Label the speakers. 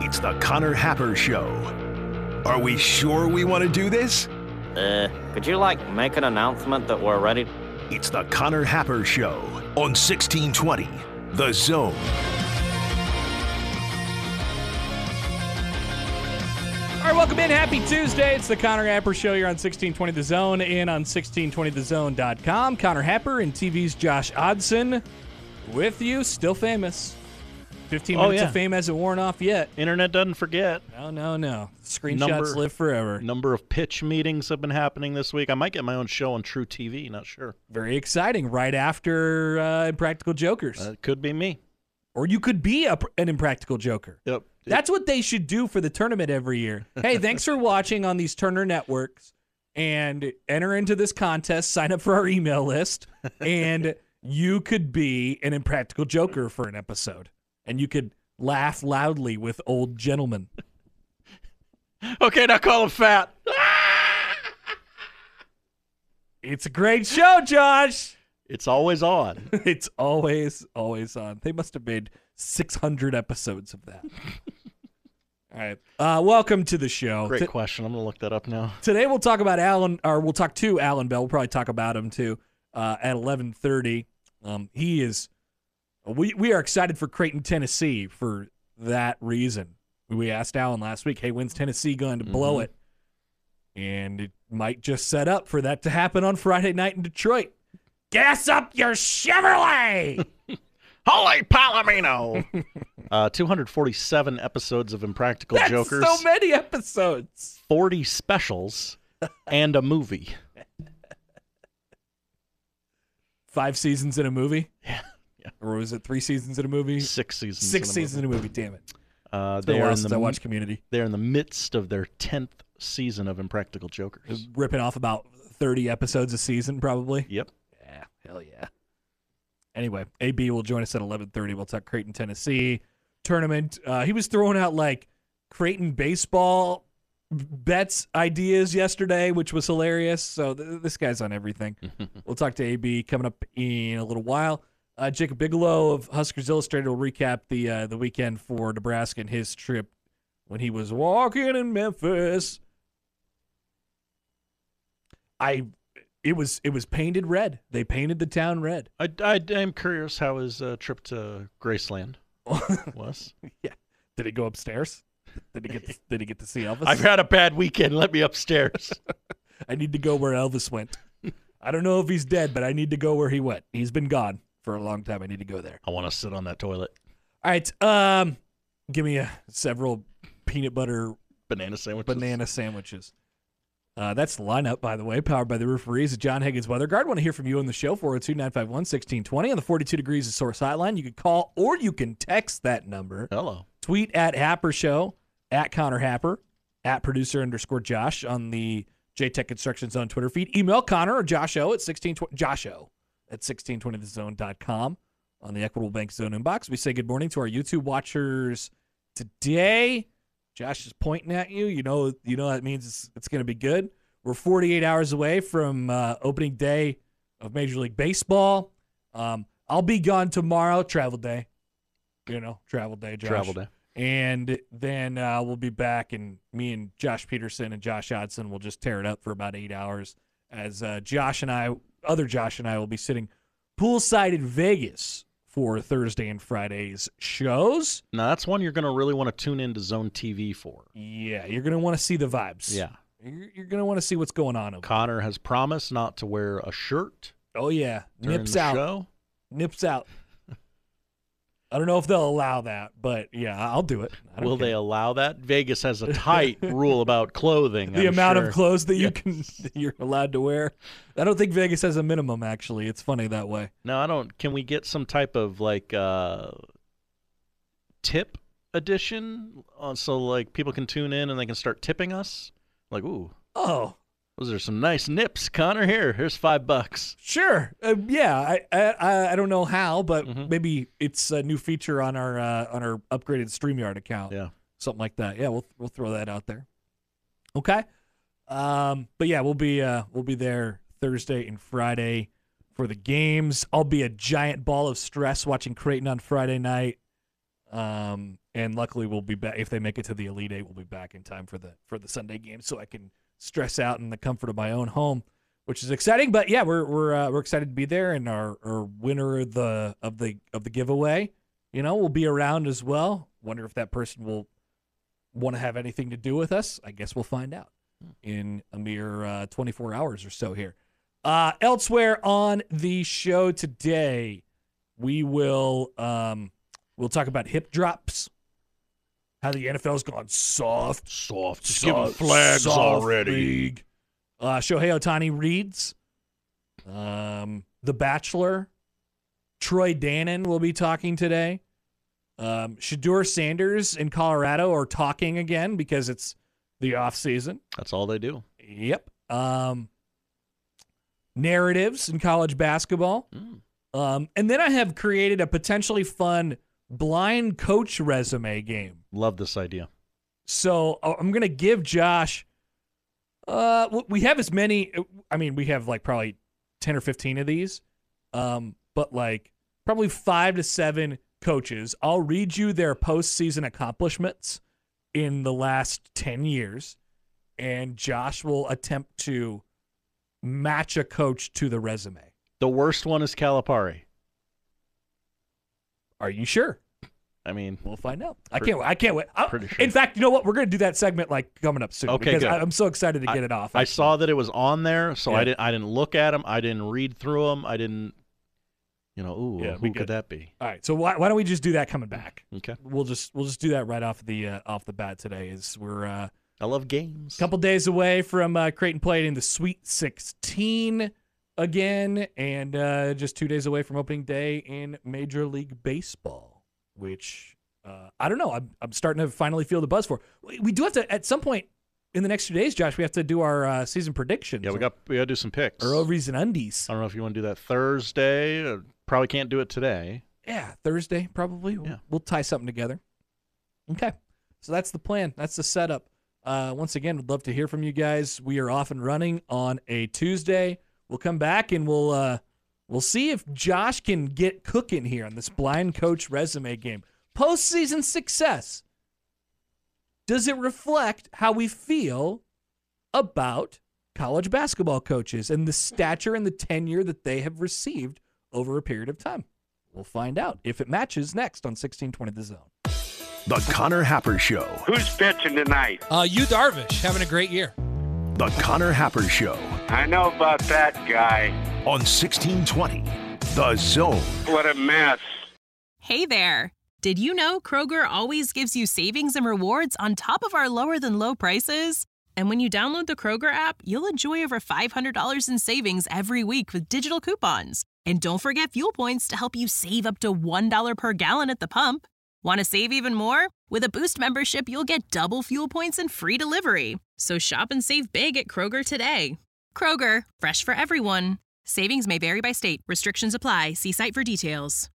Speaker 1: It's the Connor Happer Show. Are we sure we want to do this?
Speaker 2: Could you, make an announcement that we're ready?
Speaker 1: It's the Connor Happer Show on 1620, The Zone.
Speaker 3: All right, welcome in. Happy Tuesday. It's the Connor Happer Show here on 1620 The Zone and on 1620thezone.com. Connor Happer and TV's Josh Odson with you, still famous. 15 minutes of fame hasn't worn off yet.
Speaker 4: Internet doesn't forget.
Speaker 3: No. Screenshots live forever.
Speaker 4: Number of pitch meetings have been happening this week. I might get my own show on True TV, not sure.
Speaker 3: Very exciting. Right after Impractical Jokers.
Speaker 4: It could be me.
Speaker 3: Or you could be an Impractical Joker.
Speaker 4: Yep.
Speaker 3: That's what they should do for the tournament every year. Hey, thanks for watching on these Turner networks, and enter into this contest, sign up for our email list, and you could be an Impractical Joker for an episode. And you could laugh loudly with old gentlemen.
Speaker 4: Okay, now call him fat.
Speaker 3: It's a great show, Josh.
Speaker 4: It's always on.
Speaker 3: It's always on. They must have made 600 episodes of that. All right. Welcome to the show.
Speaker 4: Great question. I'm going to look that up now.
Speaker 3: Today we'll talk about we'll talk to Alan Bell. We'll probably talk about him too at 11:30. He is. We are excited for Creighton, Tennessee for that reason. We asked Alan last week, hey, when's Tennessee going to blow it? And it might just set up for that to happen on Friday night in Detroit. Gas up your Chevrolet!
Speaker 4: Holy Palomino! 247 episodes of Impractical Jokers.
Speaker 3: That's so many episodes.
Speaker 4: 40 specials and a movie.
Speaker 3: 5 seasons in a movie?
Speaker 4: Yeah.
Speaker 3: Or was it 3 seasons in a movie?
Speaker 4: 6 seasons.
Speaker 3: 6 seasons in a movie. Damn it.
Speaker 4: They are
Speaker 3: I watch Community.
Speaker 4: They're in the midst of their 10th season of Impractical Jokers.
Speaker 3: Ripping off about 30 episodes a season, probably.
Speaker 4: Yep.
Speaker 3: Yeah, hell yeah. Anyway, AB will join us at 11:30. We'll talk Creighton, Tennessee tournament. He was throwing out Creighton baseball bets ideas yesterday, which was hilarious. So this guy's on everything. We'll talk to AB coming up in a little while. Jacob Bigelow of Huskers Illustrated will recap the weekend for Nebraska and his trip when he was walking in Memphis. It was painted red. They painted the town red.
Speaker 4: I'm curious how his trip to Graceland was.
Speaker 3: Yeah. Did he go upstairs? Did he get to see Elvis?
Speaker 4: I've had a bad weekend. Let me upstairs. I
Speaker 3: need to go where Elvis went. I don't know if he's dead, but I need to go where he went. He's been gone for a long time. I need to go there.
Speaker 4: I want to sit on that toilet.
Speaker 3: All right. Give me several peanut butter
Speaker 4: banana sandwiches.
Speaker 3: That's the lineup, by the way, powered by the Rooferees at John Higgins Weather Guard. Want to hear from you on the show, 402-951-1620 on the 42 Degrees of Source Hotline. You can call or you can text that number.
Speaker 4: Hello.
Speaker 3: Tweet at Happer Show, at Connor Happer, at producer_Josh on the JTech Construction Zone Twitter feed. Email Connor or Josh-O at 1620thezone.com on the Equitable Bank Zone inbox. We say good morning to our YouTube watchers today. Josh is pointing at you. You know that means it's going to be good. We're 48 hours away from opening day of Major League Baseball. I'll be gone tomorrow. Travel day. Travel day, Josh.
Speaker 4: Travel day.
Speaker 3: And then we'll be back, and me and Josh Peterson and Josh Odson will just tear it up for about 8 hours as other Josh and I will be sitting poolside in Vegas for Thursday and Friday's shows.
Speaker 4: Now, that's one you're going to really want to tune into Zone TV for.
Speaker 3: Yeah, you're going to want to see the vibes.
Speaker 4: Yeah.
Speaker 3: You're going to want to see what's going on over
Speaker 4: Connor has promised not to wear a shirt.
Speaker 3: Oh, yeah.
Speaker 4: Nips out. Show.
Speaker 3: Nips out. I don't know if they'll allow that, but yeah, I'll do it.
Speaker 4: Will they allow that? Vegas has a tight rule about clothing.
Speaker 3: The amount of clothes that you're allowed to wear. I don't think Vegas has a minimum, actually. It's funny that way.
Speaker 4: No, I don't. Can we get some type of tip edition so people can tune in and they can start tipping us? Ooh.
Speaker 3: Oh.
Speaker 4: Those are some nice nips, Connor. Here's $5.
Speaker 3: Sure. Yeah. I don't know how, but maybe it's a new feature on our upgraded StreamYard account.
Speaker 4: Yeah.
Speaker 3: Something like that. Yeah, we'll throw that out there. Okay. But yeah, we'll be there Thursday and Friday for the games. I'll be a giant ball of stress watching Creighton on Friday night. And luckily we'll be back. If they make it to the Elite Eight, we'll be back in time for the Sunday game, so I can stress out in the comfort of my own home, which is exciting. But yeah, we're excited to be there, and our winner of the giveaway, will be around as well. Wonder if that person will want to have anything to do with us. I guess we'll find out in a mere 24 hours or so here. Elsewhere on the show today, we will we'll talk about hip drops. How the NFL's gone soft.
Speaker 4: Just give them flags already.
Speaker 3: League. Shohei Ohtani reads. The Bachelor. Troy Dannon will be talking today. Shedeur Sanders in Colorado are talking again because it's the off season.
Speaker 4: That's all they do.
Speaker 3: Yep. Narratives in college basketball. And then I have created a potentially fun blind coach resume game.
Speaker 4: Love this idea.
Speaker 3: So I'm going to give Josh, we have as many, we have like probably 10 or 15 of these, but like probably 5 to 7 coaches. I'll read you their postseason accomplishments in the last 10 years, and Josh will attempt to match a coach to the resume.
Speaker 4: The worst one is Calipari.
Speaker 3: Are you sure?
Speaker 4: We'll
Speaker 3: find out. I can't wait.
Speaker 4: Pretty sure.
Speaker 3: In fact, you know what? We're going to do that segment like coming up soon.
Speaker 4: Okay,
Speaker 3: because
Speaker 4: good.
Speaker 3: I'm so excited to get it off.
Speaker 4: I saw that it was on there, so
Speaker 3: Yeah.
Speaker 4: I didn't look at them. I didn't read through them. I didn't,
Speaker 3: Yeah,
Speaker 4: who could that be?
Speaker 3: All right, so why don't we just do that coming back?
Speaker 4: Okay.
Speaker 3: We'll just do that right off the bat today. Is we're
Speaker 4: I love games.
Speaker 3: a couple days away from Creighton playing in the Sweet 16 again, and just 2 days away from opening day in Major League Baseball, which I don't know. I'm starting to finally feel the buzz for. We do have to at some point in the next 2 days, Josh. We have to do our season predictions.
Speaker 4: Yeah, we got to do some picks.
Speaker 3: Or ovaries and undies.
Speaker 4: I don't know if you want to do that Thursday. Probably can't do it today.
Speaker 3: Yeah, Thursday probably.
Speaker 4: Yeah.
Speaker 3: We'll tie something together. Okay, so that's the plan. That's the setup. Once again, would love to hear from you guys. We are off and running on a Tuesday. We'll come back and we'll see if Josh can get cooking here on this blind coach resume game. Postseason success. Does it reflect how we feel about college basketball coaches and the stature and the tenure that they have received over a period of time? We'll find out if it matches next on 1620 The Zone.
Speaker 1: The Connor Happer Show.
Speaker 5: Who's pitching tonight?
Speaker 6: Yu Darvish, having a great year.
Speaker 1: The Connor Happer Show
Speaker 5: I know about that guy.
Speaker 1: on 1620 The Zone.
Speaker 5: What a mess.
Speaker 7: Hey there. Did you know Kroger always gives you savings and rewards on top of our lower than low prices? And when you download the Kroger app, you'll enjoy over $500 in savings every week with digital coupons. And don't forget fuel points to help you save up to $1 per gallon at the pump. Want to save even more? With a Boost membership, you'll get double fuel points and free delivery. So shop and save big at Kroger today. Kroger, fresh for everyone. Savings may vary by state. Restrictions apply. See site for details.